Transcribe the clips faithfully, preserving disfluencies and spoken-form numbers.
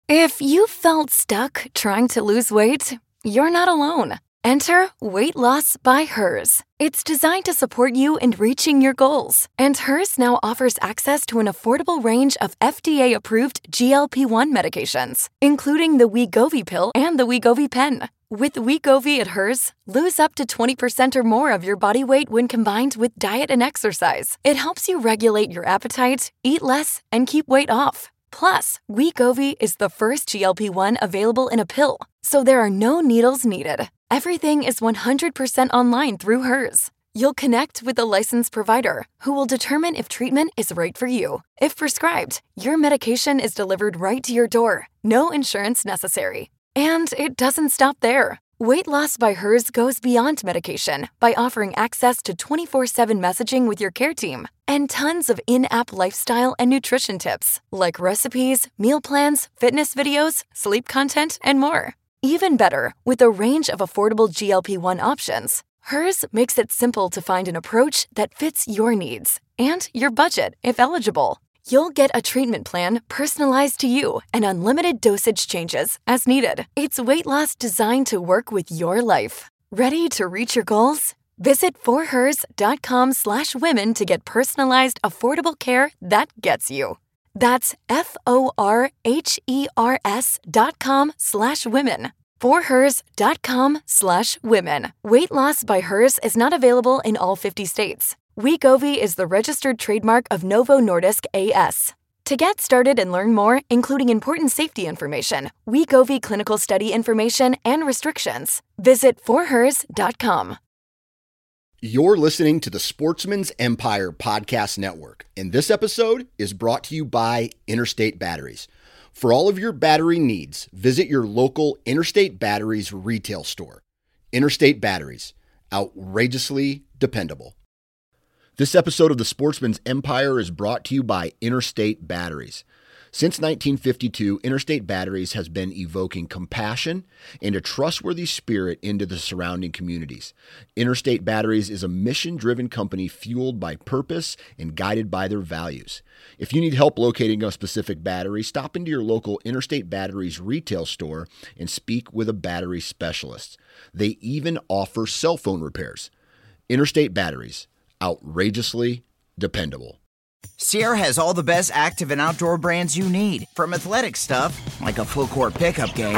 If you felt stuck trying to lose weight, you're not alone. Enter Weight Loss by Hers. It's designed to support you in reaching your goals. And Hers now offers access to an affordable range of F D A-approved G L P one medications, including the Wegovy pill and the Wegovy pen. With Wegovy at Hers, lose up to twenty percent or more of your body weight when combined with diet and exercise. It helps you regulate your appetite, eat less, and keep weight off. Plus, Wegovy is the first G L P one available in a pill, so there are no needles needed. Everything is one hundred percent online through Hers. You'll connect with a licensed provider who will determine if treatment is right for you. If prescribed, your medication is delivered right to your door. No insurance necessary. And it doesn't stop there. Weight Loss by Hers goes beyond medication by offering access to twenty-four seven messaging with your care team and tons of in-app lifestyle and nutrition tips like recipes, meal plans, fitness videos, sleep content, and more. Even better, with a range of affordable G L P one options, Hers makes it simple to find an approach that fits your needs and your budget if eligible. You'll get a treatment plan personalized to you and unlimited dosage changes as needed. It's weight loss designed to work with your life. Ready to reach your goals? Visit forhers.com slash women to get personalized, affordable care that gets you. That's F-O-R-H-E-R-S dot com slash women. forhers.com slash women. Weight Loss by Hers is not available in all fifty states. Wegovy is the registered trademark of Novo Nordisk A S. To get started and learn more, including important safety information, Wegovy clinical study information, and restrictions, visit for hers dot com. You're listening to the Sportsman's Empire Podcast Network, and this episode is brought to you by Interstate Batteries. For all of your battery needs, visit your local Interstate Batteries retail store. Interstate Batteries, outrageously dependable. This episode of the Sportsman's Empire is brought to you by Interstate Batteries. Since nineteen fifty-two, Interstate Batteries has been evoking compassion and a trustworthy spirit into the surrounding communities. Interstate Batteries is a mission-driven company fueled by purpose and guided by their values. If you need help locating a specific battery, stop into your local Interstate Batteries retail store and speak with a battery specialist. They even offer cell phone repairs. Interstate Batteries, outrageously dependable. Sierra has all the best active and outdoor brands you need. From athletic stuff, like a full court pickup game,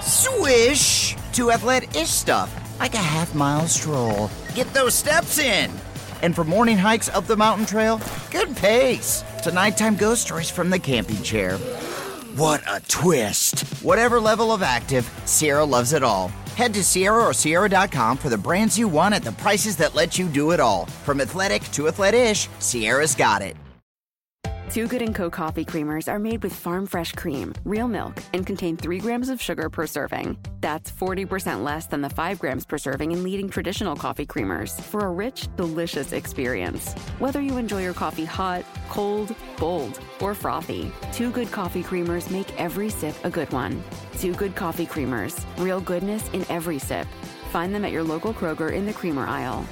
swish, to athletic-ish stuff, like a half-mile stroll. Get those steps in. And for morning hikes up the mountain trail, good pace. To nighttime ghost stories from the camping chair. What a twist. Whatever level of active, Sierra loves it all. Head to Sierra or Sierra dot com for the brands you want at the prices that let you do it all. From athletic to athletic-ish, Sierra's got it. Too Good and Co. coffee creamers are made with farm fresh cream, real milk, and contain three grams of sugar per serving. That's forty percent less than the five grams per serving in leading traditional coffee creamers for a rich, delicious experience. Whether you enjoy your coffee hot, cold, bold, or frothy, Too Good coffee creamers make every sip a good one. Too Good coffee creamers, real goodness in every sip. Find them at your local Kroger in the creamer aisle.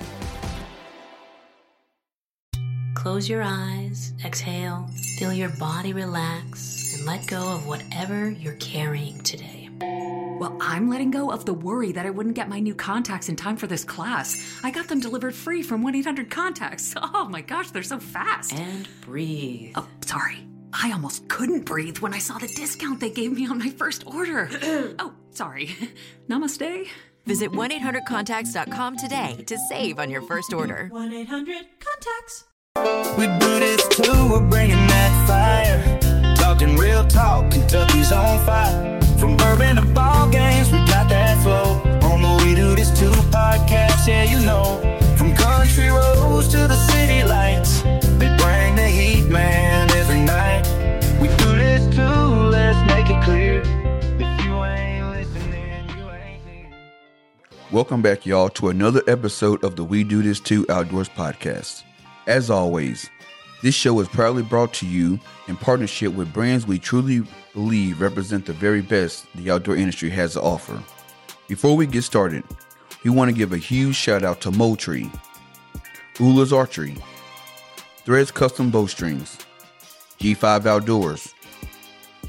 Close your eyes, exhale, feel your body relax, and let go of whatever you're carrying today. Well, I'm letting go of the worry that I wouldn't get my new contacts in time for this class. I got them delivered free from one eight hundred contacts. Oh my gosh, they're so fast. And breathe. Oh, sorry. I almost couldn't breathe when I saw the discount they gave me on my first order. Oh, sorry. Namaste. Visit one eight hundred contacts dot com today to save on your first order. one eight hundred contacts. We do this too, we're bringing that fire. Talking real talk, Kentucky's on fire. From bourbon to ball games, we got that flow. On the We Do This Too podcast, yeah, you know. From country roads to the city lights, they bring the heat, man, every night. We do this too, let's make it clear. If you ain't listening, you ain't here. Welcome back, y'all, to another episode of the We Do This Too Outdoors podcast. As always, this show is proudly brought to you in partnership with brands we truly believe represent the very best the outdoor industry has to offer. Before we get started, we want to give a huge shout out to Moultrie, Ula's Archery, Threads Custom Bowstrings, G five Outdoors,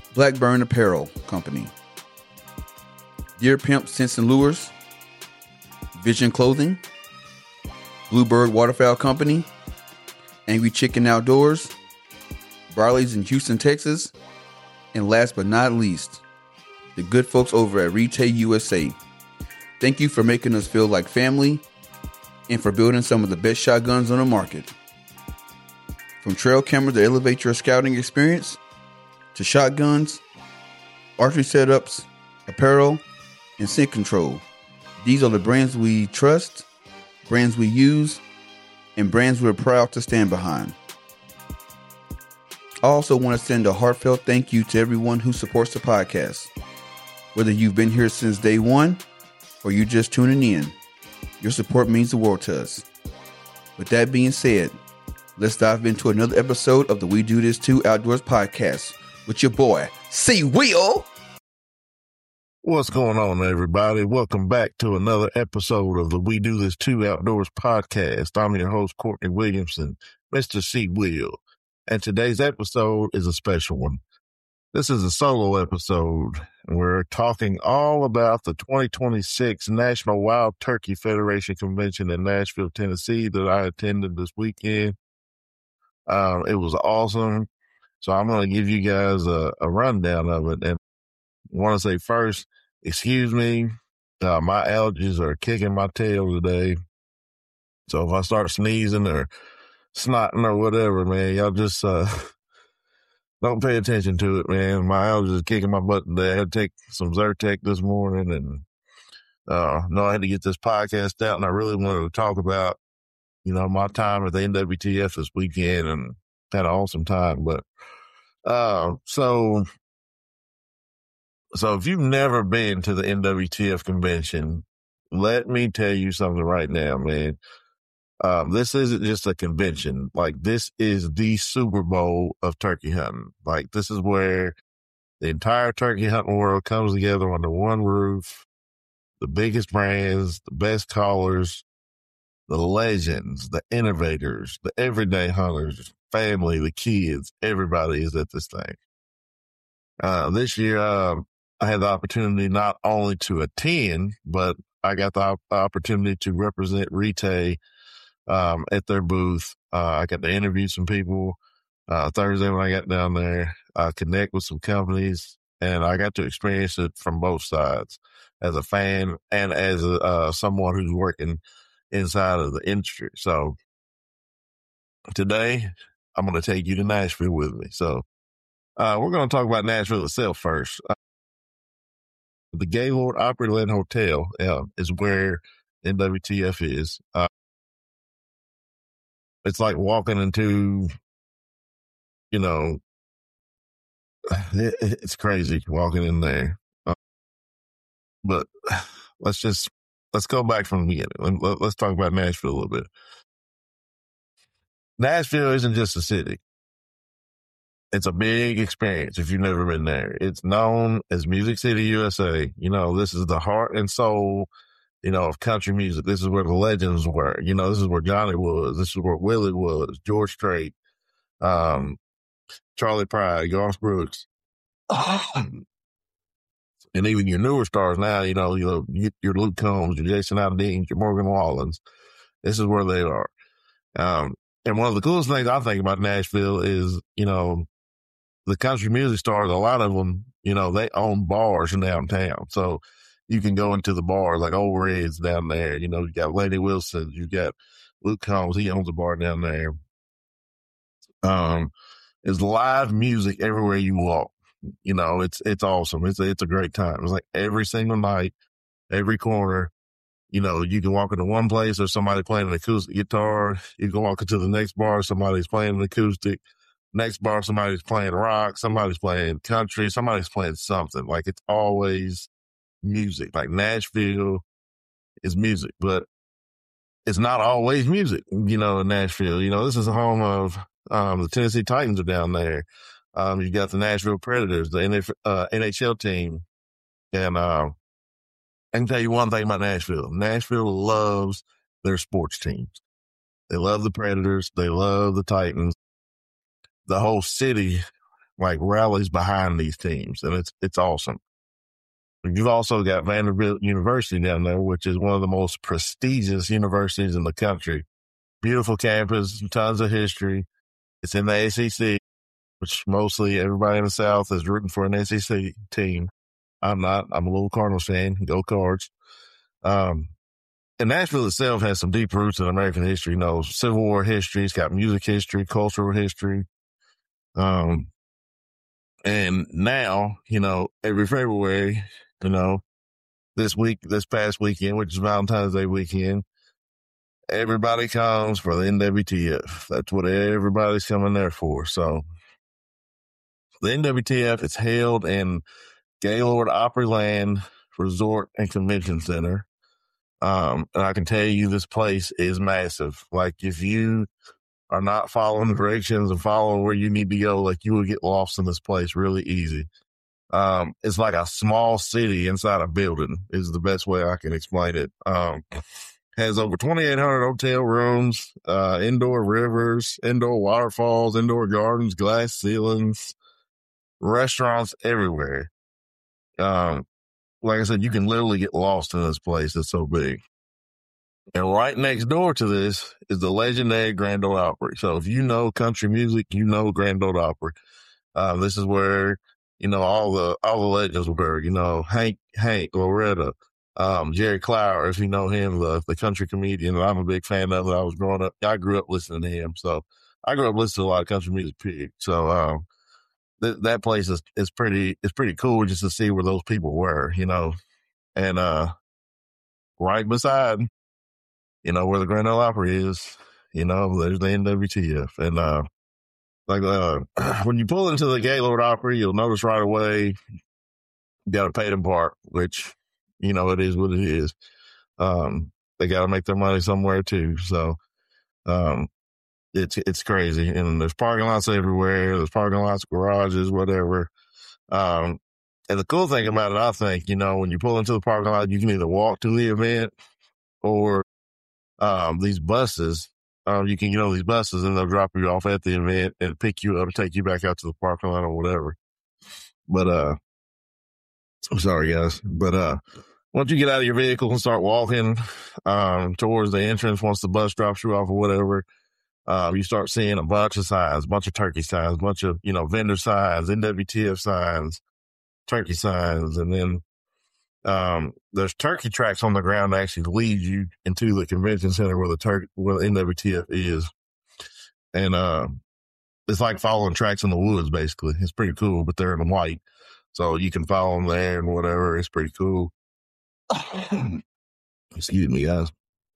Blackburn Apparel Company, Deer Pimp Scents and Lures, Vision Clothing, Bluebird Waterfowl Company, Angry Chicken Outdoors, Barley's in Houston, Texas, and last but not least, the good folks over at Retail U S A. Thank you for making us feel like family and for building some of the best shotguns on the market. From trail cameras to elevate your scouting experience, to shotguns, archery setups, apparel, and scent control. These are the brands we trust, brands we use, and brands we're proud to stand behind. I also want to send a heartfelt thank you to everyone who supports the podcast. Whether you've been here since day one or you're just tuning in, your support means the world to us. With that being said, let's dive into another episode of the We Do This Too Outdoors podcast with your boy, C. Will. What's going on, everybody? Welcome back to another episode of the We Do This Too Outdoors podcast. I'm your host, Courtney Williamson, Mister C. Will, and today's episode is a special one. This is a solo episode, and we're talking all about the twenty twenty-six National Wild Turkey Federation Convention in Nashville, Tennessee that I attended this weekend. Um, it was awesome, so I'm going to give you guys a, a rundown of it, and I want to say first, excuse me, uh, my allergies are kicking my tail today. So if I start sneezing or snotting or whatever, man, y'all just uh, don't pay attention to it, man. My allergies are kicking my butt today. I had to take some Zyrtec this morning, and uh, no, I had to get this podcast out, and I really wanted to talk about, you know, my time at the N W T F this weekend, and had an awesome time. But uh, so. So if you've never been to the N W T F convention, let me tell you something right now, man. Um, this isn't just a convention. Like, this is the Super Bowl of turkey hunting. Like, this is where the entire turkey hunting world comes together under one roof. The biggest brands, the best callers, the legends, the innovators, the everyday hunters, family, the kids, everybody is at this thing. Uh, this year, um, I had the opportunity not only to attend, but I got the op- opportunity to represent Retail um, at their booth. Uh, I got to interview some people uh, Thursday when I got down there, uh, connect with some companies, and I got to experience it from both sides as a fan and as a, uh, someone who's working inside of the industry. So today, I'm going to take you to Nashville with me. So uh, we're going to talk about Nashville itself first. Uh, The Gaylord Opryland Hotel uh, is where N W T F is. Uh, it's like walking into, you know, it, it's crazy walking in there. Uh, but let's just, let's go back from the beginning. Let, let's talk about Nashville a little bit. Nashville isn't just a city. It's a big experience if you've never been there. It's known as Music City, U S A. You know, this is the heart and soul, you know, of country music. This is where the legends were. You know, this is where Johnny was. This is where Willie was, George Strait, um, Charlie Pride, Garth Brooks. And even your newer stars now, you know, you know, your Luke Combs, your Jason Aldean, your Morgan Wallens. This is where they are. Um, and one of the coolest things I think about Nashville is, you know, the country music stars, a lot of them, you know, they own bars downtown. So you can go into the bars like Old Red's down there. You know, you got Lady Wilson, you got Luke Combs, he owns a bar down there. Um, there's live music everywhere you walk. You know, it's, it's awesome. It's, it's a great time. It's like every single night, every corner, you know, you can walk into one place, there's somebody playing an acoustic guitar. You can walk into the next bar, somebody's playing an acoustic. Next bar, somebody's playing rock, somebody's playing country, somebody's playing something. Like, it's always music. Like, Nashville is music, but it's not always music, you know, in Nashville. You know, this is the home of um, the Tennessee Titans are down there. Um, you got the Nashville Predators, the N F, uh, N H L team. And uh, I can tell you one thing about Nashville. Nashville loves their sports teams. They love the Predators. They love the Titans. The whole city like rallies behind these teams, and it's it's awesome. You've also got Vanderbilt University down there, which is one of the most prestigious universities in the country. Beautiful campus, tons of history. It's in the S E C, which mostly everybody in the South is rooting for an S E C team. I'm not. I'm a little Cardinals fan. Go Cards. Um, and Nashville itself has some deep roots in American history. You know, Civil War history. It's got music history, cultural history. Um, and now, you know, every February, you know, this week, this past weekend, which is Valentine's Day weekend, everybody comes for the N W T F. That's what everybody's coming there for. So the N W T F is held in Gaylord Opryland Resort and Convention Center. Um, and I can tell you this place is massive. Like, if you are not following the directions and following where you need to go, like, you will get lost in this place really easy. Um, it's like a small city inside a building is the best way I can explain it. Um, has over twenty-eight hundred hotel rooms, uh, indoor rivers, indoor waterfalls, indoor gardens, glass ceilings, restaurants everywhere. Um, like I said, you can literally get lost in this place. It's so big. And right next door to this is the legendary Grand Ole Opry. So if you know country music, you know Grand Ole Opry. Uh, this is where, you know, all the, all the legends were buried. You know, Hank, Hank, Loretta, um, Jerry Clower, if you know him, the, the country comedian that I'm a big fan of. I was growing up. I grew up listening to him. So I grew up listening to a lot of country music, period. So, um, th- that place is, is pretty, it's pretty cool just to see where those people were, you know, and, uh, right beside, you know, where the Grand Ole Opry is, you know, there's the N W T F. And, uh, like, uh, when you pull into the Gaylord Opry, you'll notice right away, you got to pay them park, which, you know, it is what it is. Um, they got to make their money somewhere too. So, um, it's, it's crazy. And there's parking lots everywhere. There's parking lots, garages, whatever. Um, and the cool thing about it, I think, you know, when you pull into the parking lot, you can either walk to the event or, um, these buses. Um, you can get on these buses and they'll drop you off at the event and pick you up and take you back out to the parking lot or whatever. But, uh, I'm sorry, guys. But, uh, once you get out of your vehicle and start walking, um, towards the entrance, once the bus drops you off or whatever, um, you start seeing a bunch of signs, a bunch of turkey signs, a bunch of, you know, vendor signs, N W T F signs, turkey signs. And then, um, there's turkey tracks on the ground that actually lead you into the convention center where the turkey, where the N W T F is. And, uh, it's like following tracks in the woods, basically. It's pretty cool, but they're in white. So you can follow them there and whatever. It's pretty cool. Excuse me, guys.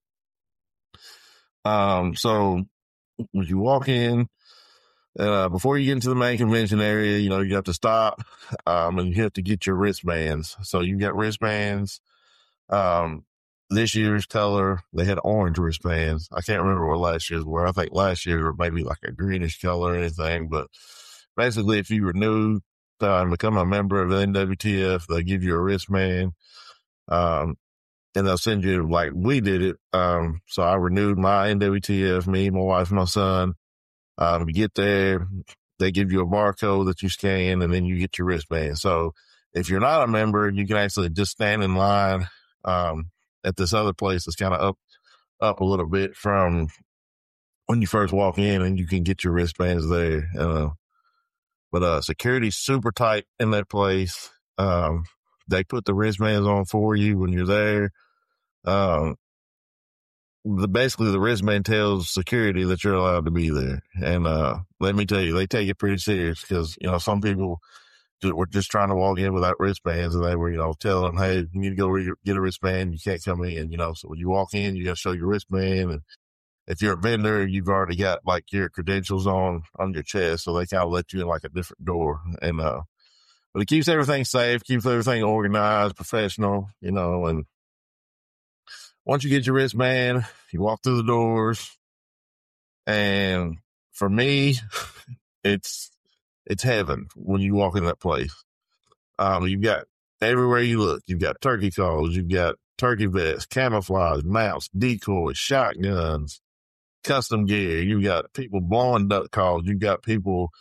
Um, so when you walk in, uh, before you get into the main convention area, you know, you have to stop, um, and you have to get your wristbands. So you got wristbands. Um, this year's color, they had orange wristbands. I can't remember what last year's were. I think last year were maybe like a greenish color or anything, but basically if you renew, uh, and become a member of the N W T F, they'll give you a wristband. Um, and they'll send you, like we did it. Um, so I renewed my N W T F, me, my wife, my son. Um, you get there, they give you a barcode that you scan, and then you get your wristband. So if you're not a member, you can actually just stand in line, um, at this other place that's kind of up, up a little bit from when you first walk in, and you can get your wristbands there. Uh, but, uh, security's super tight in that place. Um, they put the wristbands on for you when you're there. Um, the, basically the wristband tells security that you're allowed to be there. And, uh, let me tell you, they take it pretty serious because, you know, some people were just trying to walk in without wristbands, and they were, you know, telling them, hey, you need to go re- get a wristband. You can't come in, you know. So when you walk in, you got to show your wristband. And if you're a vendor, you've already got like your credentials on, on your chest. So they kind of let you in like a different door. And, uh, but it keeps everything safe, keeps everything organized, professional, you know. And once you get your wristband, you walk through the doors. And for me, it's, it's heaven when you walk in that place. Um, you've got everywhere you look, you've got turkey calls, you've got turkey vests, camouflage, mounts, decoys, shotguns, custom gear. You've got people blowing duck calls. You've got people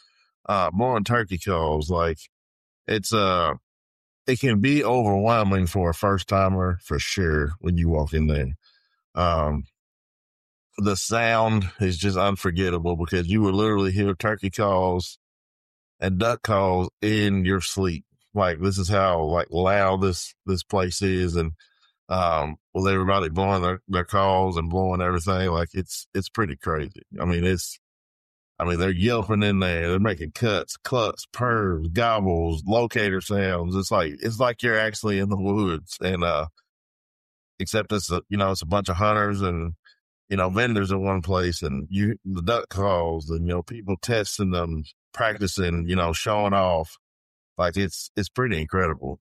uh, blowing turkey calls. Like it's, uh, it can be overwhelming for a first timer for sure when you walk in there. Um, the sound is just unforgettable because you will literally hear turkey calls and duck calls in your sleep. Like this is how like loud this, this place is. And, um, with everybody blowing their, their calls and blowing everything, like it's, it's pretty crazy. I mean, it's, I mean, they're yelping in there. They're making cuts, clucks, purrs, gobbles, locator sounds. It's like, it's like you're actually in the woods. And, uh, except it's a, you know, it's a bunch of hunters and, you know, vendors in one place and you, the duck calls and, you know, people testing them, practicing, you know, showing off. Like it's, it's pretty incredible.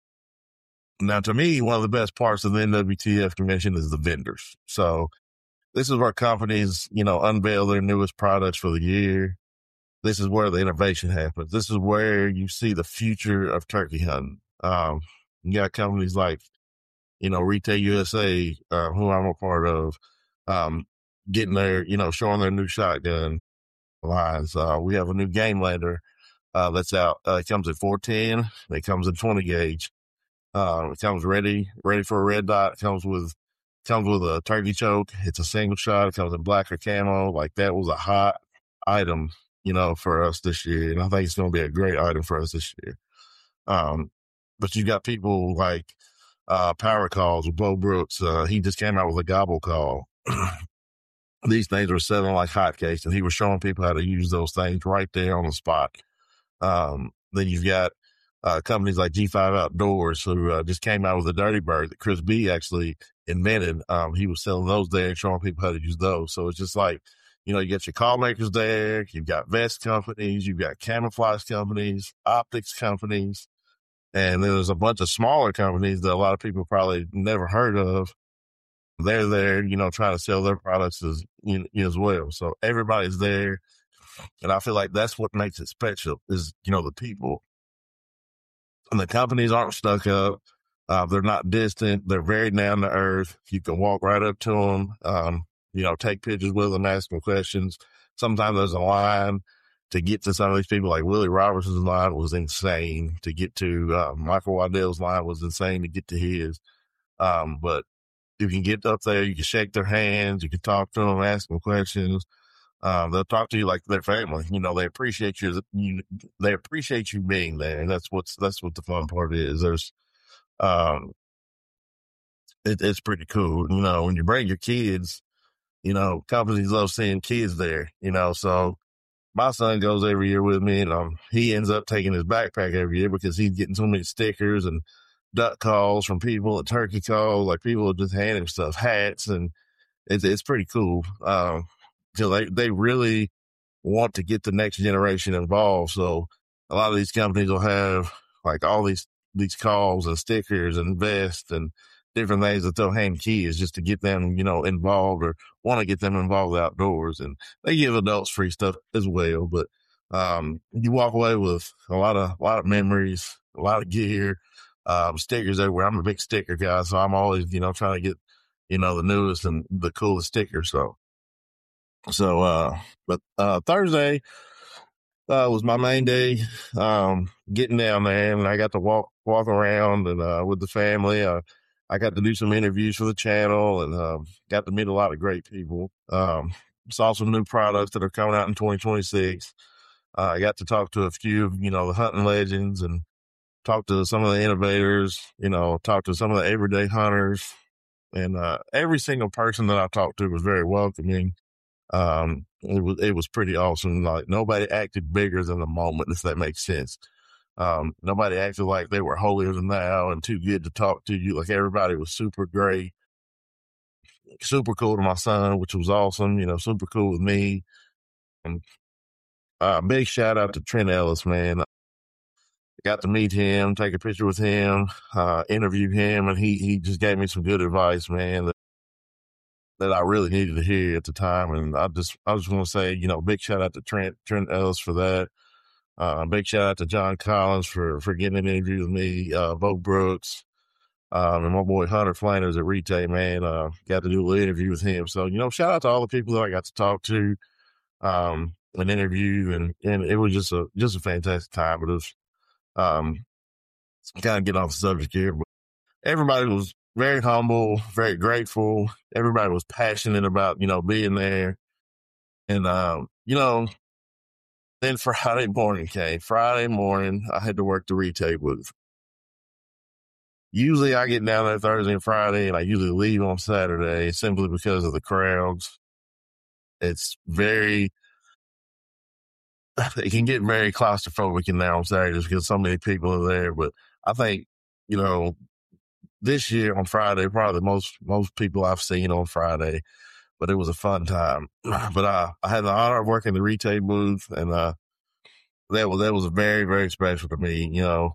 Now, to me, one of the best parts of the N W T F convention is the vendors. So this is where companies, you know, unveil their newest products for the year. This is where the innovation happens. This is where you see the future of turkey hunting. Um, you got companies like, you know, Retail U S A, uh, who I'm a part of, um, getting their, you know, showing their new shotgun lines. Uh, we have a new Game Lander, uh, that's out. Uh, it comes at four ten. It comes in twenty gauge. Uh, it comes ready, ready for a red dot. It comes with, comes with a turkey choke. It's a single shot. It comes in black or camo. Like that was a hot item, you know, for us this year. And I think it's going to be a great item for us this year. Um, but you got people like, uh, Power Calls with Bo Brooks. Uh, he just came out with a gobble call. These things were selling like hotcakes and he was showing people how to use those things right there on the spot. Um, then you've got, uh, companies like G five Outdoors who, uh, just came out with a Dirty Bird that Chris B actually invented. Um, he was selling those there and showing people how to use those. So it's just like, you know, you get your call makers there, you've got vest companies, you've got camouflage companies, optics companies, and then there's a bunch of smaller companies that a lot of people probably never heard of. They're there, you know, trying to sell their products as, you know, as well. So everybody's there. And I feel like that's what makes it special is, you know, the people. And the companies aren't stuck up. Uh, they're not distant. They're very down to earth. You can walk right up to them, um, you know, take pictures with them, ask them questions. Sometimes there's a line to get to some of these people. Like Willie Robertson's line was insane to get to. Uh, Michael Waddell's line was insane to get to his. Um, but you can get up there, you can shake their hands, you can talk to them, ask them questions. Um, they'll talk to you like their family. You know, they appreciate you, you, they appreciate you being there. And that's what's, that's what the fun part is. There's, um, it, it's pretty cool. You know, when you bring your kids, you know, companies love seeing kids there, you know, so my son goes every year with me and, um, he ends up taking his backpack every year because he's getting so many stickers and duck calls from people and turkey calls. Like people just hand him stuff, hats, and it's, it's pretty cool. Um, so they, they really want to get the next generation involved. So a lot of these companies will have like all these, these calls and stickers and vests and different things that they'll hand kids just to get them, you know, involved or want to get them involved outdoors. And they give adults free stuff as well. But, um, you walk away with a lot of, a lot of memories, a lot of gear, um, stickers everywhere. I'm a big sticker guy, so I'm always, you know, trying to get, you know, the newest and the coolest stickers. So, so, uh, but, uh, Thursday, uh, was my main day, um, getting down there and I got to walk, walk around and, uh, with the family. Uh, I got to do some interviews for the channel and, um, got to meet a lot of great people. Um, saw some new products that are coming out in twenty twenty-six. Uh, I got to talk to a few of, you know, the hunting legends and talk to some of the innovators, you know, talk to some of the everyday hunters. And, uh, every single person that I talked to was very welcoming. Um, it was, it was pretty awesome. Like nobody acted bigger than the moment, if that makes sense. Um, nobody acted like they were holier than thou and too good to talk to you. Like everybody was super great, super cool to my son, which was awesome, you know, super cool with me. And, uh, big shout out to Trent Ellis, man. I got to meet him, take a picture with him, uh, interview him, and he, he just gave me some good advice, man, that, that I really needed to hear at the time. And I just, I just want to say, you know, big shout out to Trent, Trent Ellis for that. Uh, big shout out to John Collins for, for getting an interview with me, uh, Bo Brooks, um, and my boy Hunter Flanders at Retail, man, uh, got to do a little interview with him. So, you know, shout out to all the people that I got to talk to. Um, an interview, and, and it was just a just a fantastic time. But it was um, kind of get off the subject here, but everybody was very humble, very grateful. Everybody was passionate about, you know, being there. And, um, you know, then Friday morning came. Friday morning, I had to work the retail booth. Usually I get down there Thursday and Friday, and I usually leave on Saturday simply because of the crowds. It's very, it can get very claustrophobic in there on Saturdays because so many people are there. But I think, you know, this year on Friday, probably most most people I've seen on Friday, but it was a fun time. But I, I had the honor of working the retail booth, and uh, that was that was very, very special to me. You know,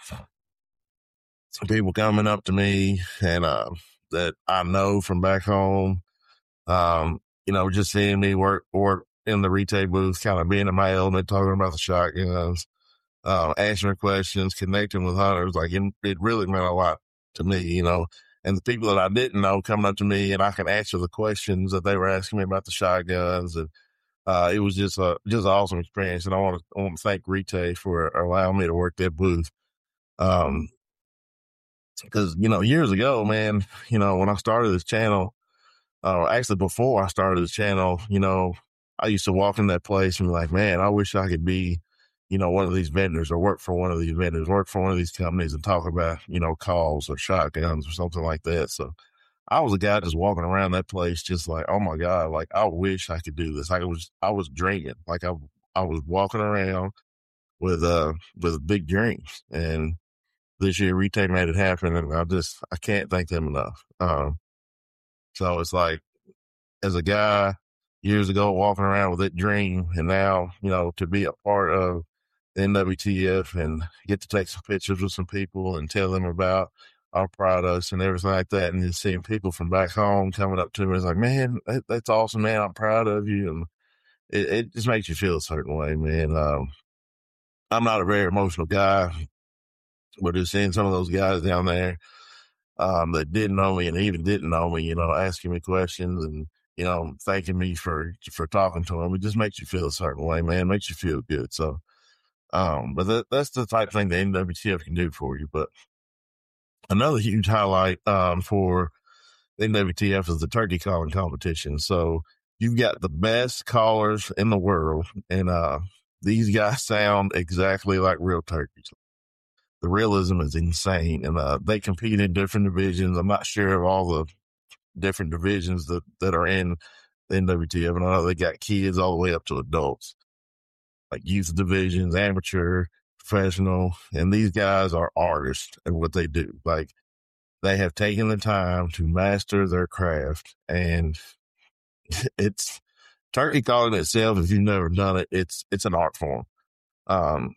some people coming up to me and uh, that I know from back home. Um, you know, just seeing me work work in the retail booth, kind of being in my element, talking about the shotguns, uh, answering questions, connecting with hunters. Like it, it really meant a lot to me, you know, and the people that I didn't know coming up to me, and I can answer the questions that they were asking me about the shotguns. And uh, it was just a, just an awesome experience. And I want to, I want to thank Retail for allowing me to work that booth. Um, cause, you know, years ago, man, you know, when I started this channel, uh, actually before I started this channel, you know, I used to walk in that place and be like, man, I wish I could be, you know, one of these vendors or work for one of these vendors, work for one of these companies and talk about, you know, calls or shotguns or something like that. So I was a guy just walking around that place, just like, oh my God, like I wish I could do this. Like I was, I was dreaming. Like I, I was walking around with, uh, with big dreams. And this year Retail made it happen. And I just, I can't thank them enough. Um, so it's like, as a guy years ago walking around with that dream, and now, you know, to be a part of N W T F and get to take some pictures with some people and tell them about our products and everything like that. And just seeing people from back home coming up to me, it's like, man, that, that's awesome, man. I'm proud of you. And it, it just makes you feel a certain way, man. Um, I'm not a very emotional guy, but just seeing some of those guys down there, um, that didn't know me and even didn't know me, you know, asking me questions and, you know, thanking me for, for talking to them. It just makes you feel a certain way, man. It makes you feel good. So, Um, but that, that's the type of thing the N W T F can do for you. But another huge highlight, um, for the N W T F is the turkey calling competition. So you've got the best callers in the world, and, uh, these guys sound exactly like real turkeys. The realism is insane, and, uh, they compete in different divisions. I'm not sure of all the different divisions that, that are in the N W T F, and I know they got kids all the way up to adults, like youth divisions, amateur, professional, and these guys are artists at what they do. Like they have taken the time to master their craft, and it's turkey calling itself. If you've never done it, it's, it's an art form. Um,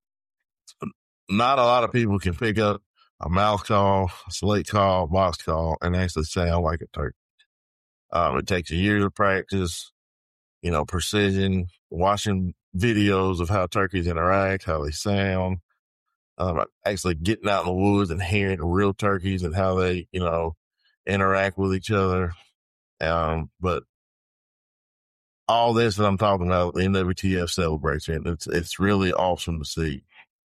not a lot of people can pick up a mouth call, a slate call, box call, and actually sound like a turkey. Um, it takes a year of practice, you know, precision, watching videos of how turkeys interact, how they sound, um, actually getting out in the woods and hearing real turkeys and how they, you know, interact with each other. Um, but all this that I'm talking about, the N W T F celebration, it's, it's really awesome to see.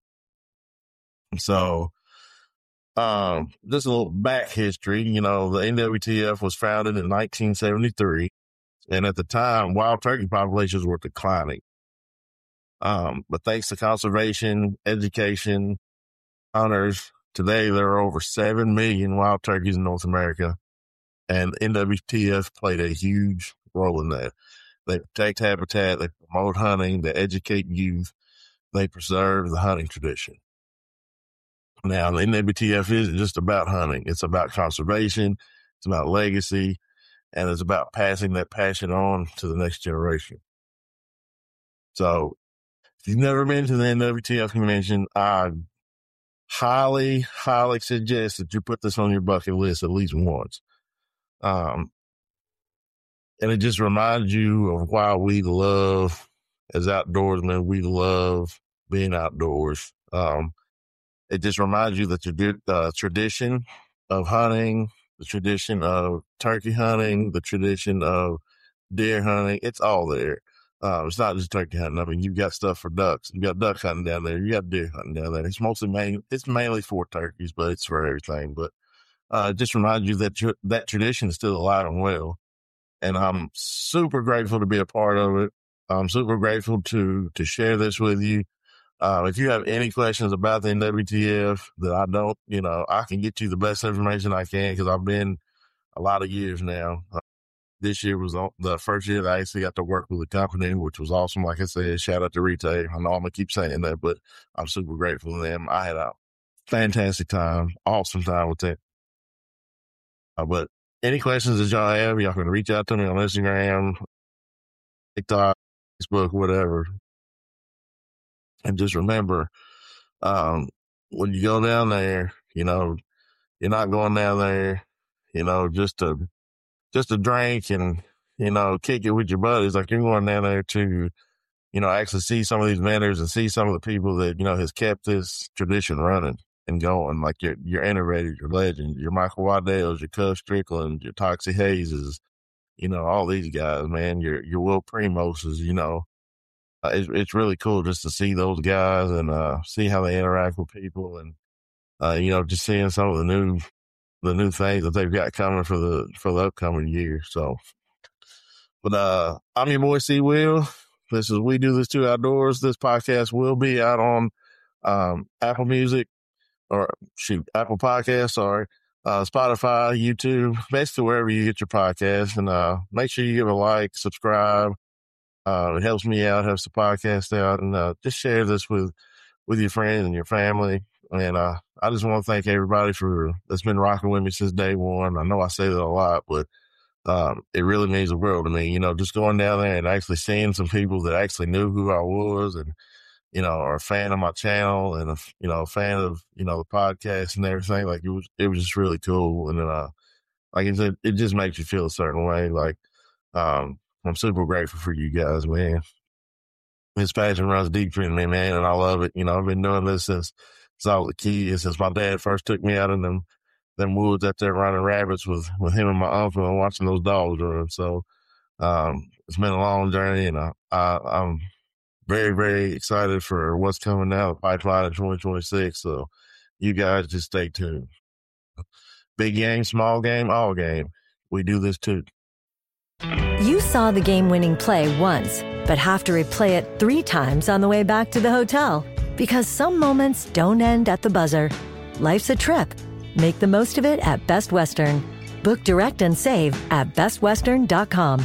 So, um, just a little back history, you know, the N W T F was founded in nineteen seventy-three. And at the time, wild turkey populations were declining. Um, but thanks to conservation, education, hunters, today there are over seven million wild turkeys in North America. And N W T F played a huge role in that. They protect habitat, they promote hunting, they educate youth, they preserve the hunting tradition. Now, the N W T F isn't just about hunting. It's about conservation. It's about legacy. And it's about passing that passion on to the next generation. So if you've never been to the N W T F convention, I highly, highly suggest that you put this on your bucket list at least once. Um, and it just reminds you of why we love, as outdoorsmen, we love being outdoors. Um, it just reminds you that the uh, tradition of hunting, the tradition of turkey hunting, the tradition of deer hunting, it's all there. Uh, it's not just turkey hunting. I mean, you've got stuff for ducks. You've got duck hunting down there. You got deer hunting down there. It's mostly main, it's mainly for turkeys, but it's for everything. But uh, it just reminds you that tr- that tradition is still alive and well. And I'm super grateful to be a part of it. I'm super grateful to to share this with you. Uh, if you have any questions about the N W T F that I don't, you know, I can get you the best information I can because I've been a lot of years now. Uh, This year was the first year that I actually got to work with the company, which was awesome. Like I said, shout out to Retail. I know I'm going to keep saying that, but I'm super grateful to them. I had a fantastic time, awesome time with them. Uh, but any questions that y'all have, y'all can reach out to me on Instagram, TikTok, Facebook, whatever. And just remember, um, when you go down there, you know, you're not going down there, you know, just to just to drink and, you know, kick it with your buddies. Like, you're going down there to, you know, actually see some of these vendors and see some of the people that, you know, has kept this tradition running and going. Like your, your innovators, your legends, your Michael Waddell's, your Cuz Strickland, your Toxie Hayes, you know, all these guys, man, your, your Will Primoses, you know, uh, it's, it's really cool just to see those guys and, uh, see how they interact with people and, uh, you know, just seeing some of the new, the new things that they've got coming for the, for the upcoming year. So, but, uh, I'm your boy C Will. This is We Do This Too Outdoors. This podcast will be out on, um, Apple Music or shoot, Apple Podcasts, sorry, uh, Spotify, YouTube, basically wherever you get your podcast. And, uh, make sure you give a like, subscribe. Uh, it helps me out, helps the podcast out, and, uh, just share this with, with your friends and your family. And, uh, I just want to thank everybody for that's been rocking with me since day one. I know I say that a lot, but, um, it really means the world to me, you know, just going down there and actually seeing some people that actually knew who I was and, you know, are a fan of my channel and, a, you know, a fan of, you know, the podcast and everything. Like, it was, it was just really cool. And then, uh, like I said, it just makes you feel a certain way. Like, um, I'm super grateful for you guys, man. This passion runs deep in me, man, and I love it. You know, I've been doing this since, since I was a kid, since my dad first took me out in them, them woods out there running rabbits with, with him and my uncle and watching those dogs run. So, um, it's been a long journey, and I, I, I'm very, very excited for what's coming now, the pipeline in twenty twenty-six. So you guys just stay tuned. Big game, small game, all game. We do this too. You saw the game-winning play once, but have to replay it three times on the way back to the hotel. Because some moments don't end at the buzzer. Life's a trip. Make the most of it at Best Western. Book direct and save at best western dot com.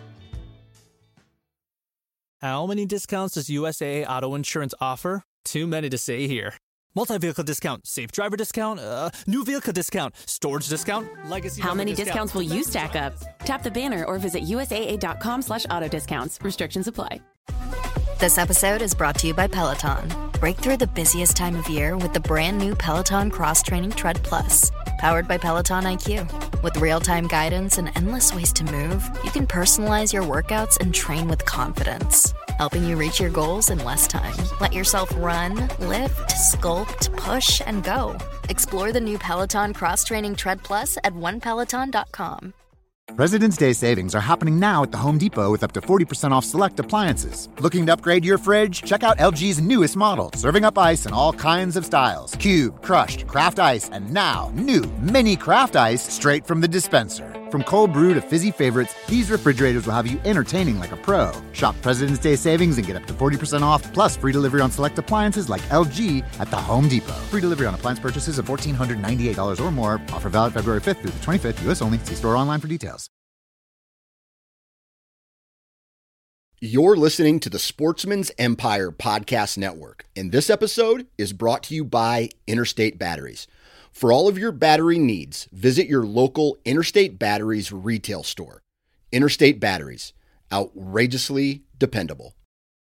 How many discounts does U S A A Auto Insurance offer? Too many to say here. Multi-vehicle discount, safe driver discount, uh, new vehicle discount, storage discount, legacy. How many discount. discounts will you stack up? Tap the banner or visit U S A A dot com slash auto discounts. Restrictions apply. This episode is brought to you by Peloton. Break through the busiest time of year with the brand new Peloton Cross Training Tread Plus. Powered by Peloton I Q. With real-time guidance and endless ways to move, you can personalize your workouts and train with confidence, helping you reach your goals in less time. Let yourself run, lift, sculpt, push, and go. Explore the new Peloton Cross Training Tread Plus at one peloton dot com. President's Day savings are happening now at the Home Depot with up to forty percent off select appliances. Looking to upgrade your fridge? Check out L G's newest model, serving up ice in all kinds of styles. Cube, crushed, craft ice, and now new mini craft ice straight from the dispenser. From cold brew to fizzy favorites, these refrigerators will have you entertaining like a pro. Shop President's Day savings and get up to forty percent off, plus free delivery on select appliances like L G at the Home Depot. Free delivery on appliance purchases of one thousand four hundred ninety-eight dollars or more. Offer valid February fifth through the twenty-fifth, U S only. See store online for details. You're listening to the Sportsman's Empire Podcast Network, and this episode is brought to you by Interstate Batteries. For all of your battery needs, visit your local Interstate Batteries retail store. Interstate Batteries, outrageously dependable.